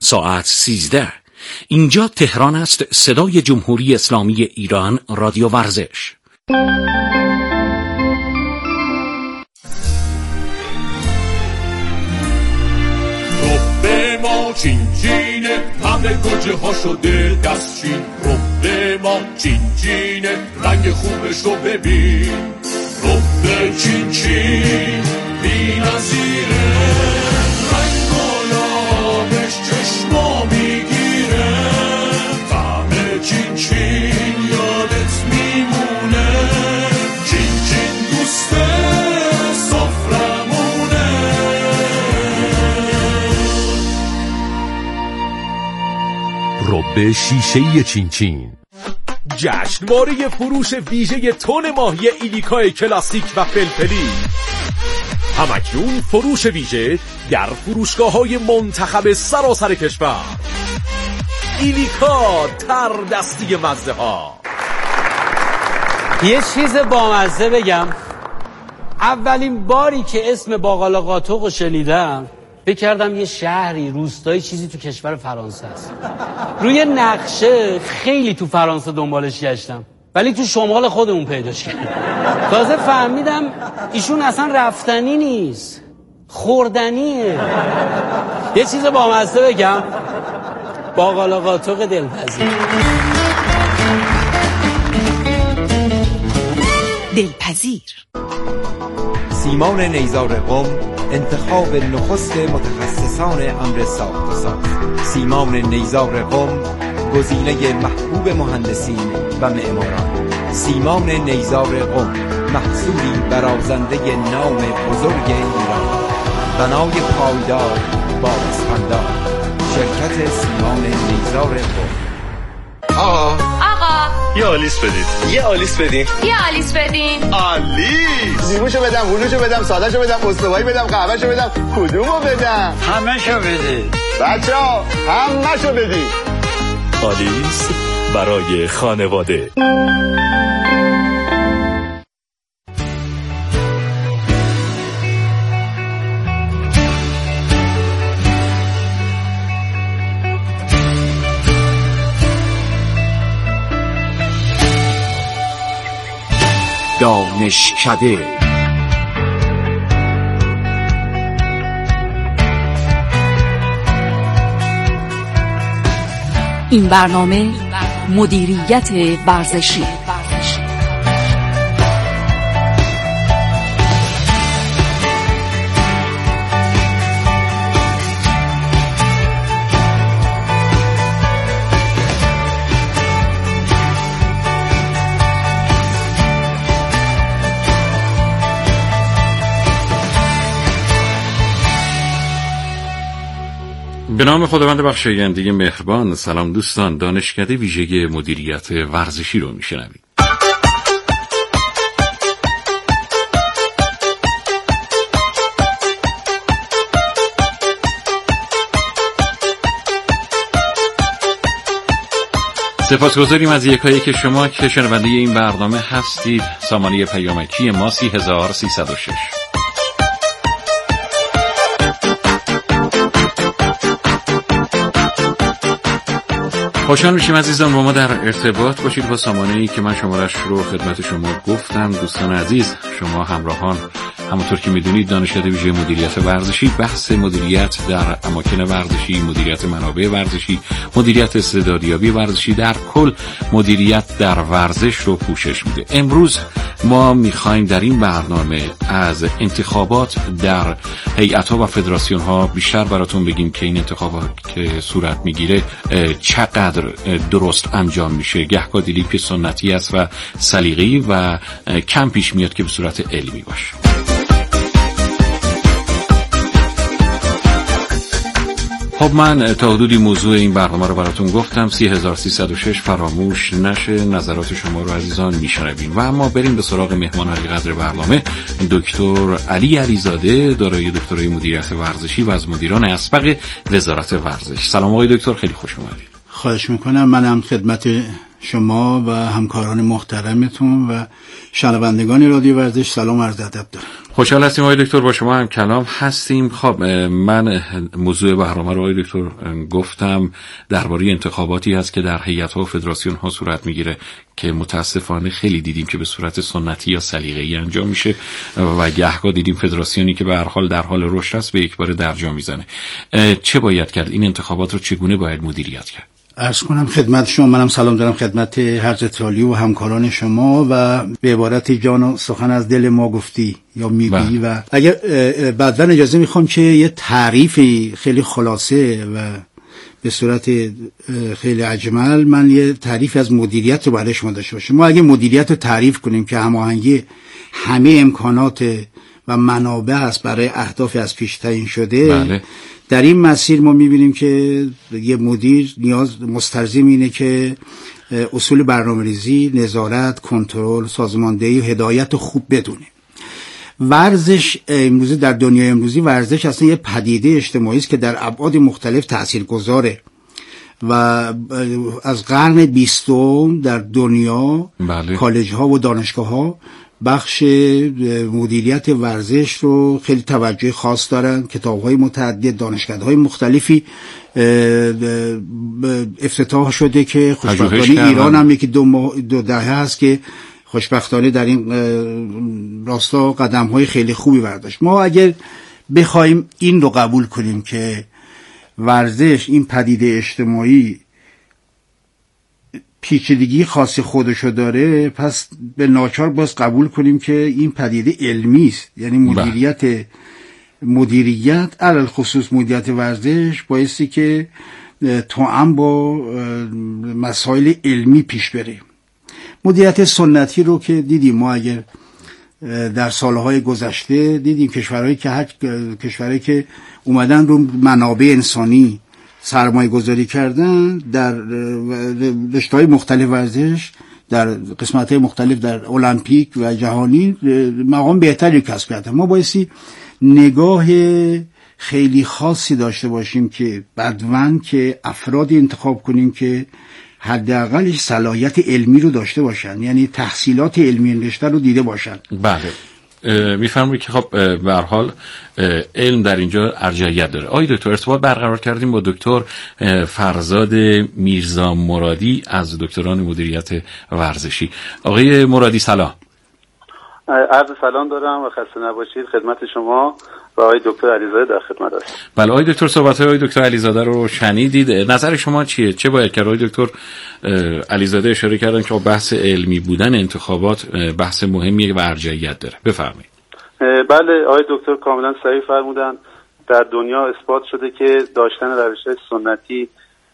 ساعت 13. اینجا تهران است، صدای جمهوری اسلامی ایران، رادیو ورزش. ما چین چینه همه گوجه ها شده دستچین. ربه ما چین چینه رنگ خوبش رو ببین. ربه چین چین بی نظیره، رنگ و لابش چشما میگیره. طعم چین چین یادت میمونه، چین چین دوسته سفرمونه. رب شیشه‌ای چین چین. جشنواره فروش ویژه تن ماهی ایلیکای کلاسیک و فلفلی. همکنون فروش ویژه در فروشگاه‌های منتخب سراسر کشور. ایلیکا تردستی مزه ها. یه چیز بامزه بگم، اولین باری که اسم باقالا قاتق رو شنیدم فکر کردم یه شهری روستایی چیزی تو کشور فرانسه است. روی نقشه خیلی تو فرانسه دنبالش گشتم ولی تو شمال خودمون پیداش کردم. تازه فهمیدم ایشون اصلا رفتنی نیست، خوردنیه. یه چیز بامزه بگم، باقالا قاتق دلپذیر. دلپذیر. سیمان نیزار قم، انتخاب نخست متخصصان امر ساخت و ساز. سیمان نیزار قم، گزینه محبوب مهندسین و معماران. سیمان نیزار قم، محصولی برازنده نام بزرگ ایران. بنای پایدار با اسفندار. شرکت سیمان نیزار قم. آقا یه آلیس بدید. یه آلیس بدین. یه آلیس بدین. آلیس. لیموشو بدم، هلوشو بدم، سادهشو بدم، استوایی بدم، قهوهشو بدم، کدومو بدم؟ همه‌شو بده. بچه‌ها همه‌شو بدین. آلیس برای خانواده. دانشکده. این برنامه مدیریت ورزشی. به نام خداوند بخشاینده مهربان. سلام دوستان، دانشکده ویژه مدیریت ورزشی رو میشنوید. سپاسگزاریم از یکایک شما که شنونده این برنامه هستید. سامانه پیامکی ما 30306. خوشحال میشیم عزیزان با ما در ارتباط باشید با سامانه‌ای که من شمارش رو خدمت شما گفتم. دوستان عزیز، شما همراهان، همونطور که میدونید دانشکده ویژه مدیریت ورزشی بحث مدیریت در اماکن ورزشی، مدیریت منابع ورزشی، مدیریت استعدادیابی ورزشی، در کل مدیریت در ورزش رو پوشش میده. امروز ما میخوایم در این برنامه از انتخابات در هیئت‌ها و فدراسیون‌ها بیشتر براتون بگیم که این انتخابات که صورت میگیره چقدر درست انجام میشه. گهگاه دیدیم که سنتی است و سلیقه‌ای و کم پیش میاد که به صورت علمی باشه. خب من تا حدودی موضوع این برنامه رو براتون گفتم. 30306 فراموش نشه. نظرات شما رو عزیزان میشنویم. و اما بریم به سراغ مهمان علی قدر برنامه، دکتر علی علیزاده، دارای دکترای مدیریت ورزشی و از مدیران اسبق وزارت ورزش. سلام آقای دکتر، خیلی خوش اومدید. خواهش میکنم. منم خدمت شما و همکاران محترمتون و شنوندگان رادیو ورزش سلام عرض ادب دارم. خوشحال هستیم آقای دکتر با شما هم کلام هستیم. خب من موضوع برنامه رو آقای دکتر گفتم درباره انتخاباتی هست که در هیئت‌ها و فدراسیون‌ها صورت میگیره که متاسفانه خیلی دیدیم که به صورت سنتی یا سلیقه‌ای انجام میشه و گهگاه دیدیم فدراسیونی که به هر حال در حال رشد است به یک بار درجا میزنه. چه باید کرد؟ این انتخابات رو چگونه باید مدیریت کرد؟ عرض کنم خدمت شما، منم سلام دارم خدمت حضرت عالی و همکاران شما و به عبارت جان و سخن از دل ما گفتی یا میگویی. و اگر بعداً اجازه میخوام که یه تعریفی خیلی خلاصه و به صورت خیلی اجمل من یه تعریف از مدیریت رو برای شما داشته باشم. ما اگه مدیریت رو تعریف کنیم که هماهنگی همه امکانات و منابع است برای اهداف از پیش تعیین شده، بله. در این مسیر ما میبینیم که یه مدیر نیاز مستلزم اینه که اصول برنامه‌ریزی، نظارت، کنترل، سازماندهی و هدایت خوب بدونه. ورزش امروزی در دنیای امروزی ورزش اصلا یه پدیده اجتماعی است که در ابعاد مختلف تاثیرگذاره و از قرن 20 در دنیا بله. کالج‌ها و دانشگاه‌ها بخش مدیریت ورزش رو خیلی توجه خاص دارن. کتاب‌های متعدد، دانشکده‌های مختلفی افتتاح شده که خوشبختانه ایران هم یکی دو دهه هست که خوشبختانه در این راستا قدم‌های خیلی خوبی برداشت. ما اگر بخوایم این رو قبول کنیم که ورزش این پدیده اجتماعی پیچیدگی خاص خودشو داره، پس به ناچار باز قبول کنیم که این پدیده علمی است. یعنی مدیریت علل خصوص مدیریت ورزش بایستی که توأم با مسائل علمی پیش بره. مدیریت سنتی رو که دیدیم ما، اگر در سالهای گذشته دیدیم کشورهایی که اومدن رو منابع انسانی سرمایه گذاری کردن در رشته‌های مختلف ورزش، در قسمت‌های مختلف در المپیک و جهانی مقام بهتری کسب کردن. ما بایستی نگاه خیلی خاصی داشته باشیم که بعداً که افرادی انتخاب کنیم که حداقلش صلاحیت علمی رو داشته باشن، یعنی تحصیلات علمی رشته رو دیده باشن. بله میفهمید که خب به هر حال علم در اینجا ارجحیت داره. آقای دکتر ارتباط برقرار کردیم با دکتر فرزاد میرزا مرادی از دکتران مدیریت ورزشی. آقای مرادی سلام. عرض سلام دارم و خسته نباشید. خدمت شما و آقای دکتر علیزاده در خدمت هستم. بله آقای دکتر صحبت‌های آقای دکتر علیزاده رو شنیدید، نظر شما چیه؟ چه باید کرد؟ آقای دکتر علیزاده اشاره کردن که بحث علمی بودن انتخابات بحث مهمیه و ارجحیت داره. بفرمایید. بله آقای دکتر کاملا صحیح فرمودن. در دنیا اثبات شده که داشتن روش‌های سنتی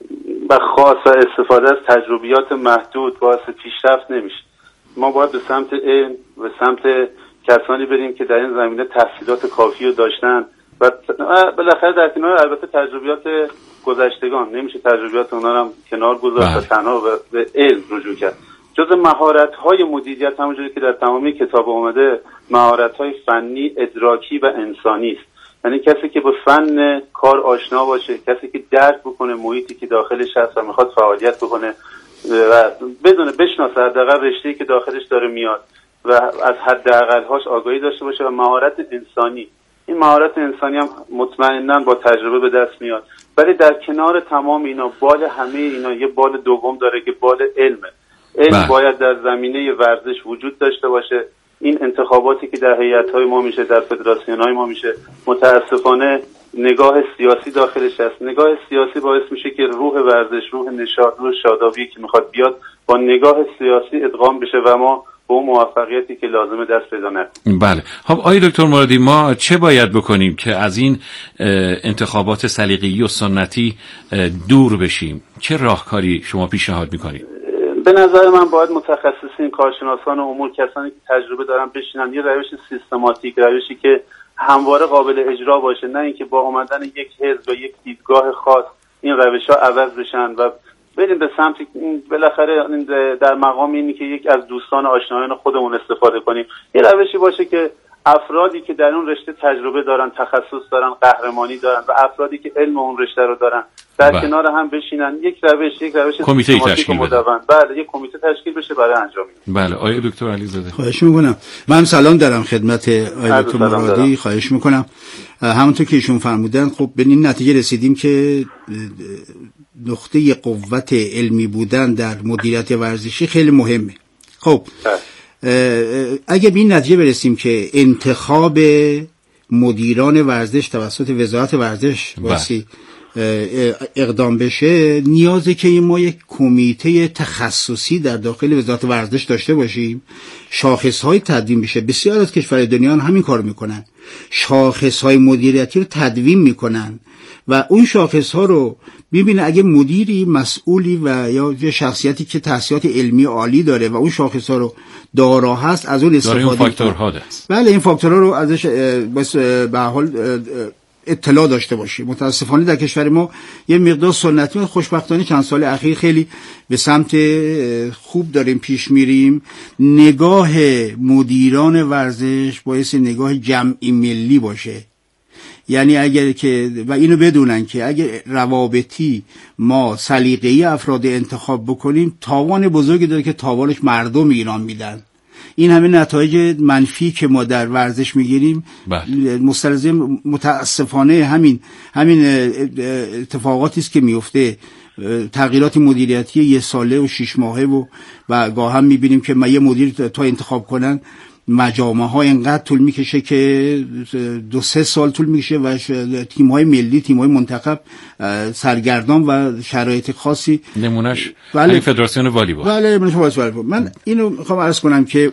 و خاص استفاده از تجربیات محدود باعث پیشرفت نمیشه. ما باید به سمت علم و سمت کسانی بریم که در این زمینه تحصیلات کافی رو داشتن و بالاخره در کنار البته تجربیات گذشتگان، نمیشه تجربیات اونا رو هم کنار گذاشت و تنها به علم رجوع کرد. جز مهارت‌های مدیریت همونجوری که در تمامی کتاب اومده مهارت‌های فنی، ادراکی و انسانی است. یعنی کسی که به فن کار آشنا باشه، کسی که درک بکنه محیطی که داخلش هست و میخواد فعالیت بکنه و بدونه بشناسه حداقل رشته‌ای که داخلش داره میاد و از حداقل‌هاش آگاهی داشته باشه و مهارت انسانی. این مهارت انسانی هم مطمئناً با تجربه به دست میاد. ولی در کنار تمام اینا بال همه اینا یه بال دوم داره که بال علمه. علم باید در زمینه ورزش وجود داشته باشه. این انتخاباتی که در هیئت‌های ما میشه، در فدراسیون‌های ما میشه، متاسفانه نگاه سیاسی داخلش هست. نگاه سیاسی باعث میشه که روح ورزش، روح نشاط، روح شادابی که میخواد بیاد با نگاه سیاسی ادغام بشه و ما به اون موفقیتی که لازمه دست پیدا نکنیم. بله. خب آقای دکتر مرادی ما چه باید بکنیم که از این انتخابات سلیقه‌ای و سنتی دور بشیم؟ چه راهکاری شما پیشنهاد میکنید؟ به نظر من باید متخصصین، کارشناسان امور، کسانی که تجربه دارن بشینن یه روش سیستماتیک، روشی که همواره قابل اجرا باشه، نه اینکه با اومدن یک حزب و یک دیدگاه خاص این روش‌ها عوض بشن و بریم به سمت بالاخره در مقام اینی که یک از دوستان آشنایان خودمون استفاده کنیم. یه روشی باشه که افرادی که در اون رشته تجربه دارن، تخصص دارن، قهرمانی دارن و افرادی که علم اون رشته رو دارن در کنار هم بشینن، یک روش کمیته تشکیل بدن. بله، یک کمیته تشکیل بشه برای انجام این. بله، آقای دکتر علیزاده. خواهش میکنم. من سلام دارم خدمت آقای دکتر مرادی. خواهش میکنم. همونطور که ایشون فرمودن، خب به این نتیجه رسیدیم که نقطه قوت علمی بودن در مدیریت ورزشی خیلی مهمه. خب اگه به این نتیجه برسیم که انتخاب مدیران ورزش توسط وزارت ورزش باسی اقدام بشه، نیازه که ما یک کمیته تخصصی در داخل وزارت ورزش داشته باشیم، شاخص‌های تدوین بشه. بسیار از کشورهای دنیا همین کار میکنن، شاخص‌های مدیریتی رو تدوین میکنن و اون شاخص‌ها رو ببینه اگه مدیری مسئولی و یا شخصیتی که تحصیلات علمی عالی داره و اون شاخص‌ها رو دارا هست، از اون استفاده داره. این فاکتورها هست. بله، این فاکتورها رو ازش به حال اطلاع داشته باشیم. متاسفانه در کشور ما یه مقدار سنتی، خوشبختانه چند سال اخیر خیلی به سمت خوب داریم پیش میریم. نگاه مدیران ورزش باعث نگاه جمعی ملی باشه، یعنی اگر که و اینو بدونن که اگر روابطی ما سلیقه‌ای افراد انتخاب بکنیم، تاوان بزرگی داره که تاوانش مردم ایران میدن. این همه نتایج منفی که ما در ورزش میگیریم مستلزم متاسفانه همین اتفاقاتی است که میفته. تغییرات مدیریتی 1 ساله و 6 ماهه و گاه هم میبینیم که یه مدیر تا انتخاب کنن مجامع ها اینقدر طول میکشه که 2-3 سال طول میکشه و تیم های ملی، تیم های منتخب سرگردان و شرایط خاصی. نمونهش همین فدراسیون والیبال. بله، والیبال. من اینو میخوام عرض کنم که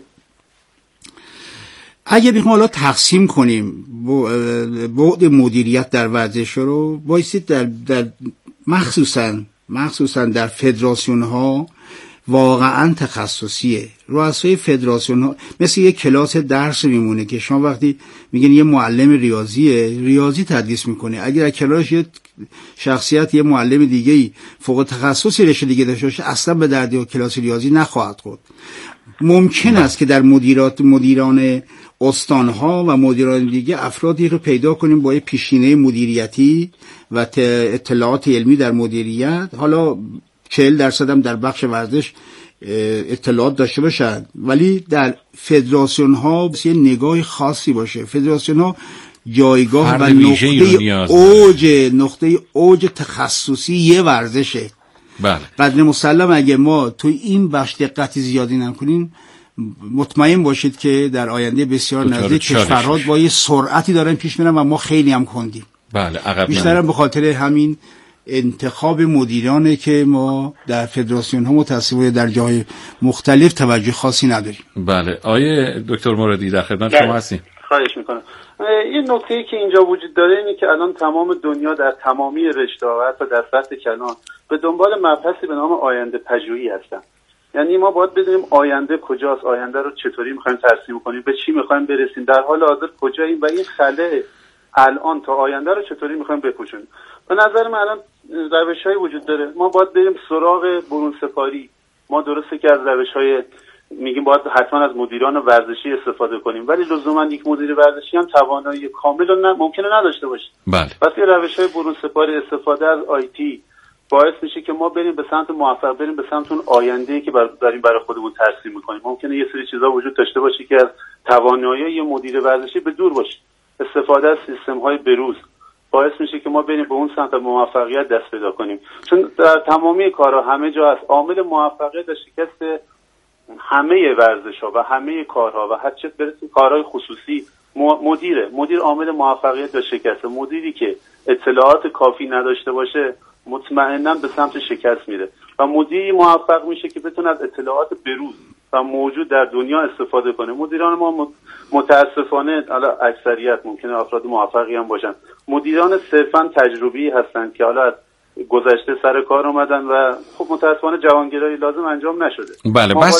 اگه بخوام حالا تقسیم کنیم بعد مدیریت در ورزش رو، بایستی در مخصوصا در فدراسیون ها واقعا تخصصیه. رؤسای فدراسیون ها مثل یک کلاس درس میمونه که شما وقتی میگن یه معلم ریاضی تدریس میکنه، اگر کلاس یه شخصیت یه معلم دیگه‌ای فوق تخصصی رشته دیگه داشته باشه، اصلا به درد کلاس ریاضی نخواهد خورد. ممکن است که در مدیران استانها و مدیران دیگه افرادی رو پیدا کنیم با یه پیشینه مدیریتی و اطلاعات علمی در مدیریت، حالا 40% هم در بخش ورزش اطلاعات داشته باشند، ولی در فدراسیون ها یه نگاه خاصی باشه. فدراسیون ها جایگاه و نقطه اوج تخصصی یه ورزشه. بله. قدر مسلم اگه ما تو این بخش دقتی زیادی نکنیم، مطمئن باشید که در آینده بسیار نزدیک کشورها با یه سرعتی دارن پیش میرن و ما خیلی هم کندیم. بله، عقب بیشتر به خاطر همین انتخاب مدیرانه که ما در فدراسیون ها متاسفانه در جای مختلف توجه خاصی نداریم. بله، آیه دکتر مرادی در خدمت شما هستیم. خواهش میکنم. یه نکته‌ای که اینجا وجود داره اینه که الان تمام دنیا در تمامی رشته‌ها و در سطح کلان به دنبال مبحثی به نام آینده پژوهی هستن. یعنی ما باید بدونیم آینده کجاست، آینده رو چطوری می‌خوایم ترسیم کنیم، به چی می‌خوایم برسیم، در حال حاضر کجاییم و این خلأ الان تا آینده رو چطوری می‌خوایم بپوشونیم. به نظر من الان روش‌های وجود داره. ما باید بریم سراغ برون سپاری. ما درسته که از روش‌های میگیم باید حتما از مدیران ورزشی استفاده کنیم، ولی لزوما یک مدیر ورزشی هم توانایی کامل ممکنه نداشته باشه. بله. پس یه روش‌های برون سپاری، استفاده از آیتی باعث میشه که ما بریم به سمت موفق، بریم به سمت اون آینده‌ای که داریم برای خودمون ترسیم می‌کنیم. ممکنه یه سری چیزا وجود داشته باشه که از توانایی یه مدیر ورزشی به دور باشه. استفاده از سیستم‌های بروز باعث میشه که ما بریم به اون سمت موفقیت دست پیدا کنیم. چون در تمامی کارها همه جا هست عامل موفقیت در شکست همه ورزش‌ها و همه کارها و حتی برسه کارهای خصوصی مدیر عامل موفقیت در شکست. مدیری که اطلاعات کافی نداشته باشه مطمئناً به سمت شکست میره و مدیری موفق میشه که بتونه از اطلاعات بروز و موجود در دنیا استفاده کنه. مدیران ما متاسفانه حالا اکثریت ممکنه افراد موفقی هم باشن، مدیران صرفاً تجربی هستن که حالا گذشته سر کار اومدن و خب متاسفانه جوانگرایی لازم انجام نشده. بله، بحث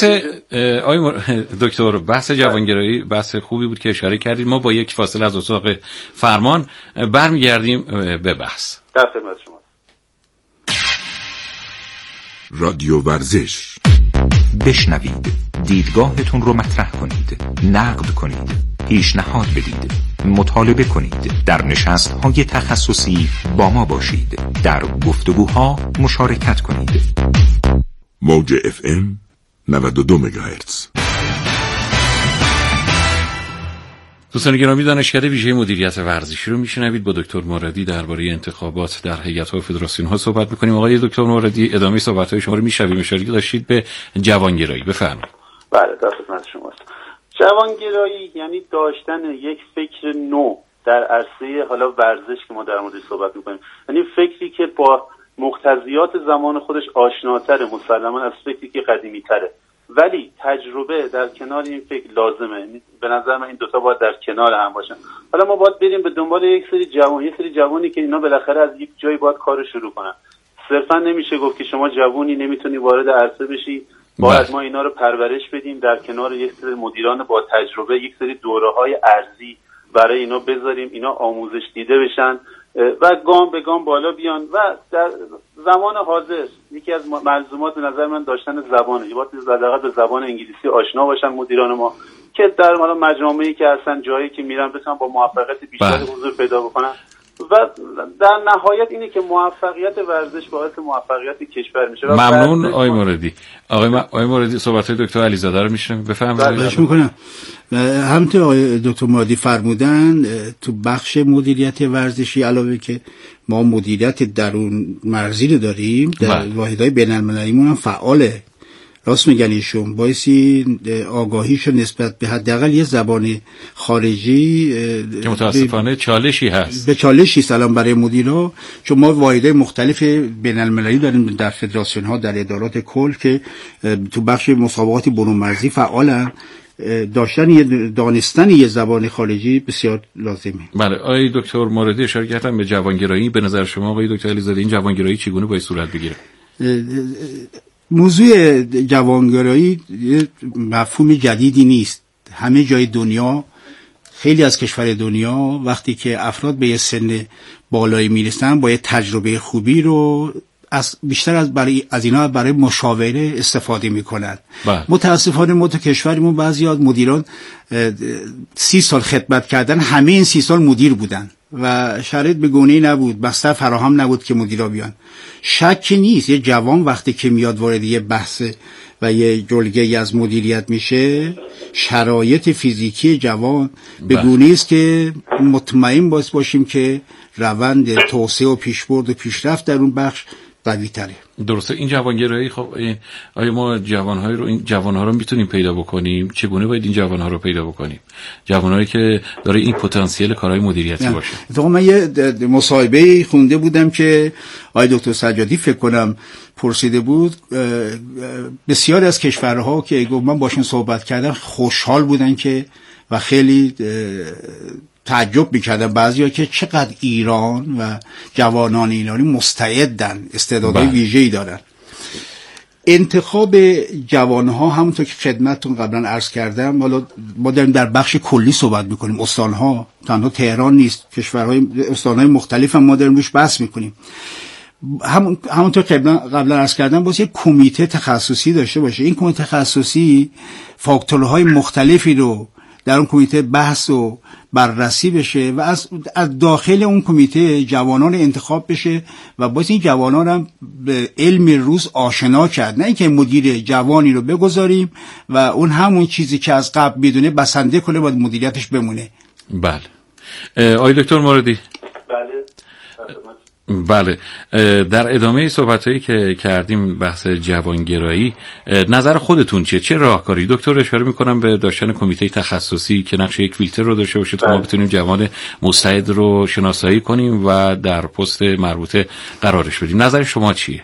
دکتر بحث جوانگرایی بحث خوبی بود که اشاره کردید. ما با یک فاصله از اتاق فرمان برمیگردیم به بحث. در خدمت شما. رادیو ورزش بشنوید، دیدگاهتون رو مطرح کنید، نقد کنید، پیشنهاد بدید، مطالبه کنید، در نشست‌های تخصصی با ما باشید، در گفتگوها مشارکت کنید. موج FM 92 مگاهرتز. دوستان گرامی، دانشکده ویژه مدیریت ورزشی رو میشنوید. با دکتر موردی درباره انتخابات در هیئت‌ها و فدراسیون‌ها صحبت می‌کنیم. آقای دکتر موردی، ادامه صحبت‌های شما رو میشنویم. اشاره داشتید به جوانگرایی، بفرمایید. بله، در خدمت شماست. جوانگرایی یعنی داشتن یک فکر نو در عرصه حالا ورزش که ما در موردش صحبت می‌کنیم، یعنی فکری که با مقتضیات زمان خودش آشناتره مسلماً از فکری که قدیمی‌تره، ولی تجربه در کنار این فکر لازمه. به نظر من این دوتا باید در کنار هم باشن. حالا ما باید بریم به دنبال یک سری جوانی که اینا بالاخره از یک جایی باید کار شروع کنن. صرفا نمیشه گفت که شما جوونی نمیتونی وارد عرصه بشی، باید ما اینا رو پرورش بدیم، در کنار یک سری مدیران با تجربه یک سری دوره‌های ارزی برای اینا بذاریم، اینا آموزش دیده بشن و گام به گام بالا بیان. و در زمان حاضر یکی از ملزومات به نظر من داشتن زبانه، باید حداقل به زبان انگلیسی آشنا باشن مدیران ما، که در حالا مجامعی که هستن، جایی که میرن بتونن با موفقیت بیشتر حضور پیدا بکنن. و در نهایت اینه که موفقیت ورزش باعث موفقیت کشور میشه. ممنون آقای موردی. آقای موردی، صحبت‌های دکتر علیزاده رو میشنویم، بفرمایید. خواهش می‌کنم. همونطور آقای دکتر موردی فرمودن، تو بخش مدیریت ورزشی علاوه که ما مدیریت درون مرزی رو داریم، در واحدهای بین‌المللیمون هم فعاله. راست میگن ایشون، بایستی آگاهیشو نسبت به حداقل یه زبان خارجی که متاسفانه چالشی هست، به چالشی سلام برای مدیرا، چون ما واحدهای مختلف بین‌المللی داریم در فدراسیون ها، در ادارات کل که تو بخش مسابقات برون مرزی فعالن. داشتن دانستن یه زبان خارجی بسیار لازمه. بله، آقای دکتر موردی اشاره کردن به جوانگرایی. به نظر شما آقای دکتر علیزاده این جوانگرایی چگونه باید صورت بگیره؟ موضوع جوانگرایی مفهوم جدیدی نیست. همه جای دنیا، خیلی از کشور دنیا وقتی که افراد به یه سن بالایی میرسن با یه تجربه خوبی رو بیشتر از اینا برای مشاوره استفاده میکنن. متاسفانه ما تو کشورمون بعضی از مدیران 30 سال خدمت کردن، همه این 30 سال مدیر بودن و شرایط به گونه‌ای نبود، بستر فراهم نبود که مدیرا بیان. شکی نیست یه جوان وقتی که میاد وارد یه بحث و یه جلگه‌ای از مدیریت میشه، شرایط فیزیکی جوان به گونه‌ای است که مطمئن باشیم که روند توسعه و پیشبرد و پیشرفت در اون بخش قوی تره. درسته. این جوانگرایی، خب آیا ما این جوانها رو میتونیم پیدا بکنیم؟ چگونه باید این جوانها رو پیدا بکنیم؟ جوانهایی که داره این پتانسیل کارهای مدیریتی باشه. اتفاقا من یه مصاحبه خونده بودم که آقای دکتر سجادی فکر کنم پرسیده بود، بسیاری از کشورها که من باشون صحبت کردم خوشحال بودن که و خیلی تعجب میکردن بعضیا که چقدر ایران و جوانان ایرانی مستعدن، استعدادهای ویژه‌ای دارن. انتخاب جوانها همونطور که خدمتتون قبلا عرض کردم، حالا ما داریم در بخش کلی صحبت میکنیم، استانها تنها تهران نیست، کشورهای استانهای مختلف هم ما داریم روش بحث میکنیم. همونطور که قبلا عرض کردم باید یک کمیته تخصصی داشته باشه. این کمیته تخصصی فاکتورهای مختلفی رو در اون کمیته بحث و بررسی بشه و از داخل اون کمیته جوانان انتخاب بشه و باید این جوانان هم به علم روز آشنا کرد، نه اینکه مدیر جوانی رو بگذاریم و اون همون چیزی که از قبل میدونه بسنده کنه باید مدیریتش بمونه. بله. آقای دکتر موردی. بله، در ادامه صحبتایی که کردیم بحث جوانگرایی، نظر خودتون چیه؟ چه راهکاری؟ دکتر اشاره میکنم به داشتن کمیته تخصصی که نقش یک فیلتر رو داشته باشه تا ما بتونیم جوان مستعد رو شناسایی کنیم و در پست مربوطه قرارش بدیم. نظر شما چیه؟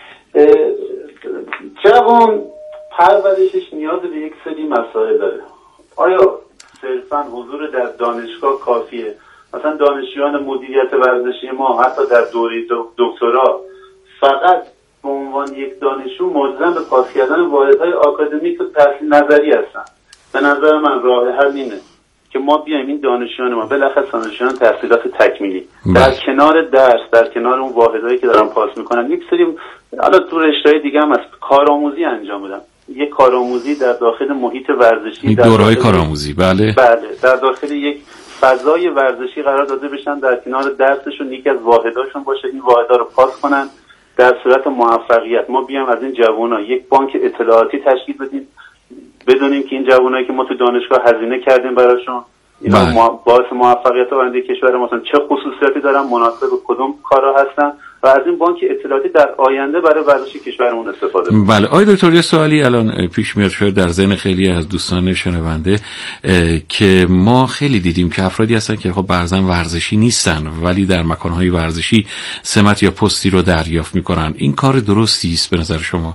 جوان پرورشش نیاز به یک سری مسائل داره. آیا صرفاً حضور در دانشگاه کافیه؟ مثلا دانشجویان مدیریت ورزشی ما حتی در دوره دکترا فقط به عنوان یک دانشجو ملزم به پاس کردن واحدهای آکادمیک و تحصیل نظری هستن. به نظر من راه حل اینه که ما بیایم این دانشجویان ما بالاخره دانشجویان تحصیلات تکمیلی در کنار درس، در کنار اون واحدهایی که دارن پاس میکنن، یک سری حالا تو رشته‌های دیگه هم از کارآموزی انجام بدن. یک کارآموزی در داخل محیط ورزشی، در دوره‌های کارآموزی، بله در داخل یک فضای ورزشی قرار داده بشن، در کنار درسشون یکی از واحداشون باشه، این واحدها رو پاس کنن در صورت موفقیت. ما بیام از این جوونا یک بانک اطلاعاتی تشکیل بدیم، بدونیم که این جوانایی که ما تو دانشگاه هزینه کردیم براشون، اینا باعث موفقیت آینده کشور ما چه خصوصیاتی دارن، مناسب کدوم کارا هستن و از این بانک اطلاعاتی در آینده برای ورزش کشورمون استفاده کنیم. بله آقای دکتر، یه سوالی الان پیش میاد شاید در ذهن خیلی از دوستان شنونده که ما خیلی دیدیم که افرادی هستن که خب بعضن ورزشی نیستن ولی در مکانهای ورزشی سمت یا پستی رو دریافت میکنن. این کار درستی است به نظر شما؟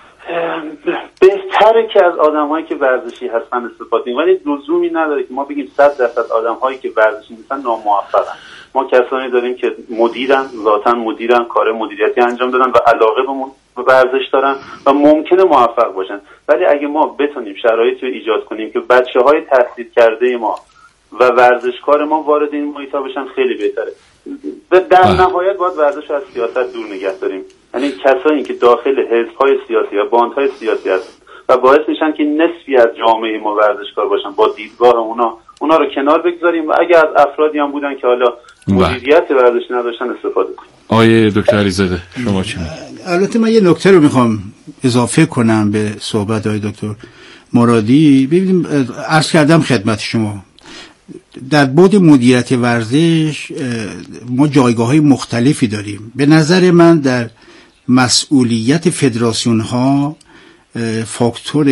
بهتره که از آدم‌هایی که ورزشی هستن استفاده کنیم، ولی لزومی نداره که ما بگیم 100% آدم‌هایی که ورزشی نیستن ناموفقن. ما کسانی داریم که ذاتاً مدیرن، کار مدیریتی انجام دادن و علاقه به ورزش دارن و ممکنه موفق باشن، ولی اگه ما بتونیم شرایطی رو ایجاد کنیم که بچه‌های تحصیل کرده ما و ورزشکار ما وارد این محیط‌ها بشن خیلی بهتره. در نهایت باید ورزش رو از سیاست دور نگه داریم، یعنی کسایی که داخل حزب‌های سیاسی یا باندهای سیاسی هستن و باعث میشن که نصفی از جامعه ما ورزشکار باشن، با دیدگاه اونا رو کنار بگذاریم و اگه از افرادی هم بودن که حالا مدیریت ورزش نداشتن استفاده کنیم. آقای دکتر علیزاده شما چی میگید؟ البته من یه نکته رو میخوام اضافه کنم به صحبت آقای دکتر مرادی. ببینیم عرض کردم خدمت شما در بعد مدیریت ورزش ما جایگاه‌های مختلفی داریم. به نظر من در مسئولیت فدراسیون ها فاکتور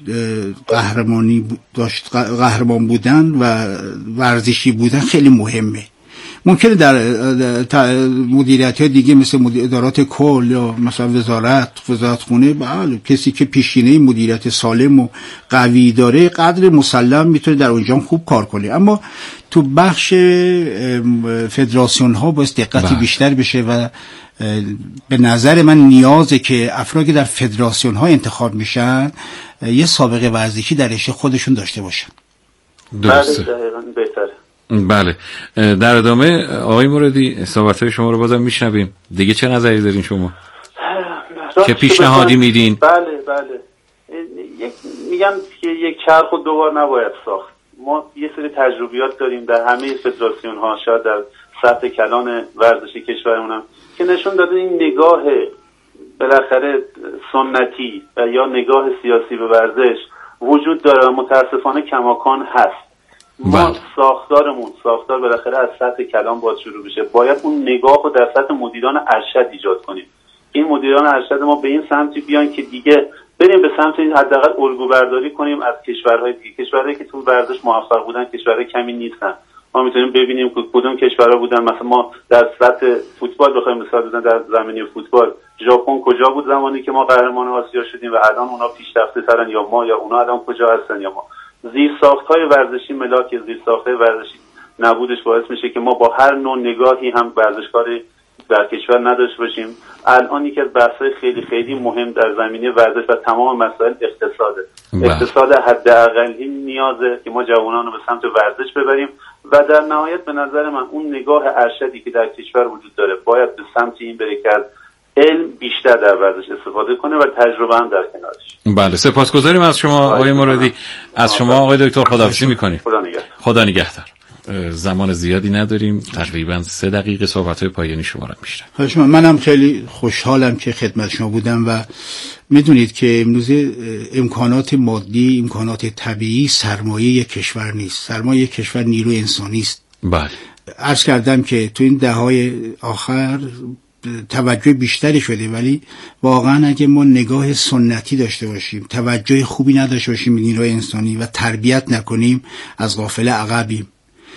قهرمان بودن و ورزشی بودن خیلی مهمه. ممکنه در مدیریت های دیگه مثل ادارات کل یا مثلا وزارت خونه کسی که پیشینه مدیریت سالم و قوی داره قدر مسلم میتونه در اونجا خوب کار کنه، اما تو بخش فدراسیون ها باید دقتی بیشتر بشه و به نظر من نیازه که افرادی در فدراسیون ها انتخاب میشن یه سابقه ورزشی در رشته خودشون داشته باشن. درسته. بله دقیقاً بهتره. بله در ادامه آقای مرادی صحبت‌های شما رو بازم میشنویم. دیگه چه نظری دارین شما؟ چه پیشنهادی میدین؟ بله میگم که یک چرخ و دوبار نباید ساخت. ما یه سری تجربیات داریم در همه فدراسیون ها، شاید در سطح کلان ورزشی کشورمون که نشون داده این نگاه بالاخره سنتی و یا نگاه سیاسی به ورزش وجود داره و متاسفانه کماکان هست. ما ساختار بالاخره از سطح کلان باید شروع بشه. باید اون نگاه رو در سطح مدیران ارشد ایجاد کنیم. این مدیران ارشد ما به این سمتی بیان که دیگه بریم به سمت این حداقل الگو برداری کنیم از کشورهای دیگه. کشورهایی که تو ورزش موفق بودن کشورهای کمی نیستن. ما میتونیم ببینیم که کدوم کشورها بودن. مثلا ما در سطح فوتبال بخوایم مثال بزنیم، در زمینه فوتبال ژاپن کجا بود زمانی که ما قهرمان آسیا شدیم و الان اونا پیشرفته ترن یا ما، یا اونا الان کجا هستن یا ما. زیرساخت‌های ورزشی ملاک زیرساخت‌های ورزشی نبودش باعث میشه که ما با هر نوع نگاهی هم ورزشکاری در کشور نداشته باشیم. الان یکی از بحث‌های خیلی خیلی مهم در زمینه ورزش و تمام مسائل اقتصاده. اقتصاد حداقلی نیازه که ما جوانان رو به سمت ورزش ببریم و در نهایت به نظر من اون نگاه ارشدی که در کشور وجود داره باید به سمت این بره که علم بیشتر در ورزش استفاده کنه و تجربه هم در کنارش. بله سپاسگزاریم از شما آقای مرادی. از شما آقای دکتر خداحافظی می‌کنیم. خدا نگهدار. زمان زیادی نداریم، تقریبا 3 دقیقه صحبت‌های پایانی شما را میشنویم. منم خیلی خوشحالم که خدمت شما بودم و میدونید که امروز امکانات مادی، امکانات طبیعی سرمایه یک کشور نیست. سرمایه یک کشور نیروی انسانی است. بله. عرض کردم که تو این دهه‌های آخر توجه بیشتری شده، ولی واقعا اگه ما نگاه سنتی داشته باشیم، توجه خوبی نداشته باشیم به نیروی انسانی و تربیت نکنیم، از غافل عقبیم.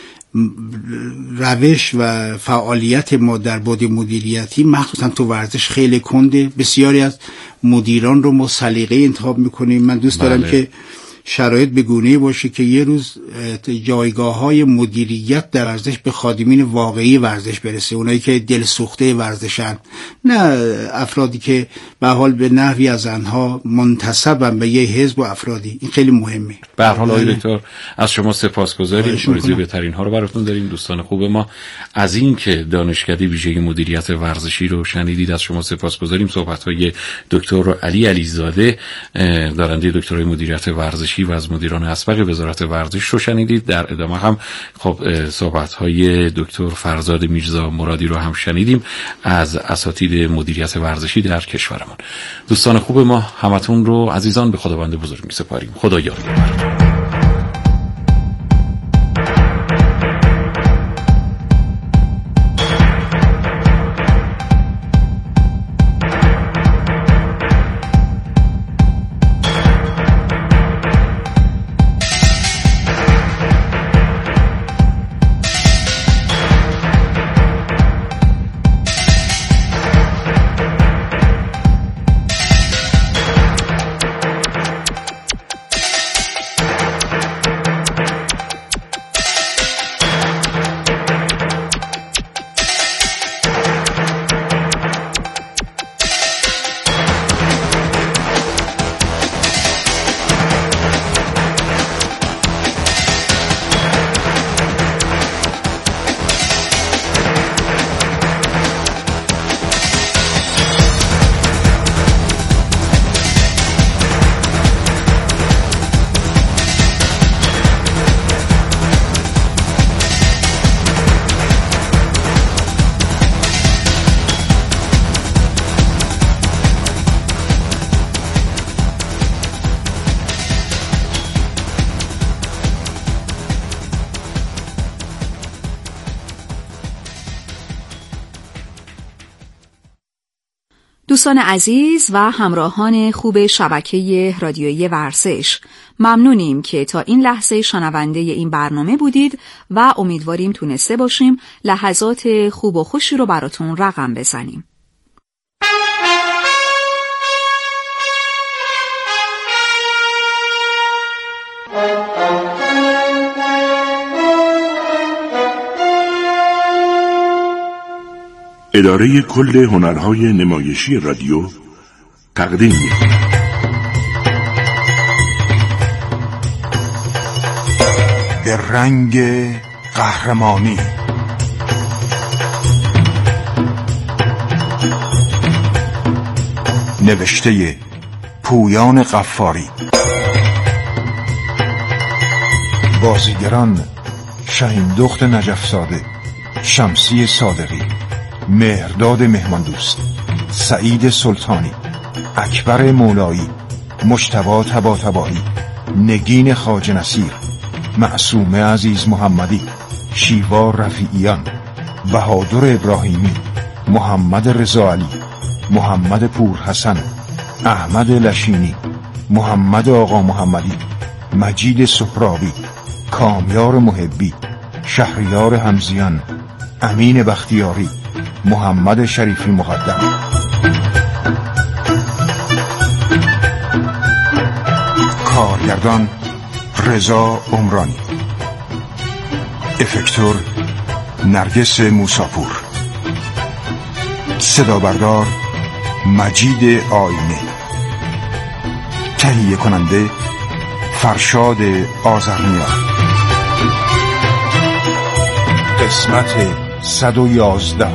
روش و فعالیت ما در بعد مدیریتی مخصوصا تو ورزش خیلی کنده. بسیاری از مدیران رو ما سلیقه انتخاب میکنیم. من دوست دارم که شرایط به گونه‌ای باشه که یه روز جایگاه‌های مدیریت در ورزش به خادمین واقعی ورزش برسه، اونایی که دل سوخته ورزشن، نه افرادی که به حال به نحوی از آنها منتسبن به یه حزب و افرادی. این خیلی مهمه. به هر حال آقای دکتر از شما سپاسگزاریم. آرزوی بهترین ها رو براتون داریم. دوستان خوب ما، از این که دانشکده ویژه مدیریت ورزشی رو شنیدید از شما سپاسگزاریم. صحبت‌های دکتر علی علیزاده، دارنده دکترای مدیریت ورزشی و از مدیران اسبق وزارت ورزش رو شنیدید. در ادامه هم خب صحبت‌های دکتر فرزاد میرزا مرادی رو هم شنیدیم از اساتید مدیریت ورزشی در کشورمان. دوستان خوب ما، همتون رو عزیزان به خداوند بزرگ می‌سپاریم. خدا یار بیاورد. دوستان عزیز و همراهان خوب شبکه رادیویی ورزش، ممنونیم که تا این لحظه شنونده این برنامه بودید و امیدواریم تونسته باشیم لحظات خوب و خوشی رو براتون رقم بزنیم. اداره کل هنرهای نمایشی رادیو تقدیم می‌کند. به رنگ قهرمانی. نوشته پویان غفاری. بازیگران: شهین دخت نجف‌زاده، شمسی صادقی، مهرداد مهماندوست، سعید سلطانی، اکبر مولایی، مجتبی طباطبایی، نگین خواجه نصیر، معصومه عزیز محمدی، شیوا رفیعیان، بهادر ابراهیمی، محمد رضا علی، محمد پور حسن، احمد لشینی، محمد آقا محمدی، مجید سهرابی، کامیار محبی، شهریار حمزیان، امین بختیاری، محمد شریفی مقدم. کارگردان: رضا عمرانی. افکتور: نرگس موساپور. صدا بردار: مجید آینه. تهیه کننده: فرشاد آذرنیا. قسمت 111.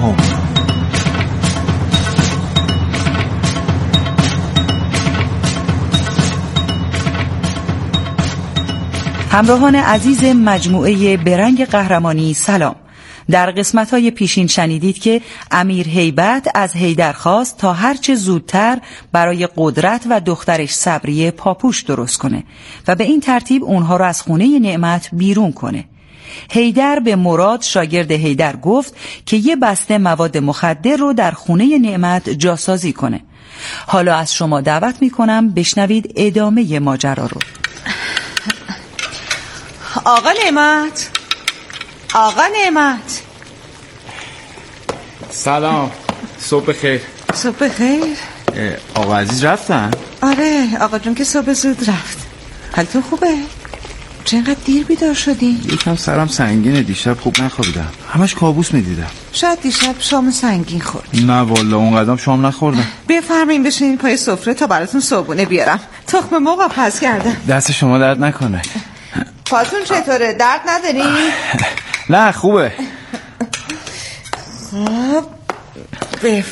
همراهان عزیز مجموعه برنگ قهرمانی، سلام. در قسمت‌های پیشین شنیدید که امیر هیبت از حیدر خواست تا هرچه زودتر برای قدرت و دخترش صبریه پاپوش درست کنه و به این ترتیب اونها رو از خونه نعمت بیرون کنه. حیدر به مراد شاگرد حیدر گفت که یه بسته مواد مخدر رو در خونه نعمت جاسازی کنه. حالا از شما دعوت میکنم بشنوید ادامه ماجرا رو. آقا نعمت، آقا نعمت. سلام، صبح خیر. صبح خیر. آقا عزیز رفتن؟ آره آقا جون که صبح زود رفت. حالتون خوبه؟ چقدر دیر بیدار شدی؟ یکم سرم سنگینه، دیشب خوب نخوابیدم، همش کابوس میدیدم. شاید دیشب شام سنگین خوردی. نه والا اونقدرم شام نخوردم. بفرمایین بشینین پای سفره تا براتون صبحونه بیارم. تخم مرغ پز کردم. دست شما درد نکنه. پاتون چطوره؟ درد نداری؟ نه خوبه. خب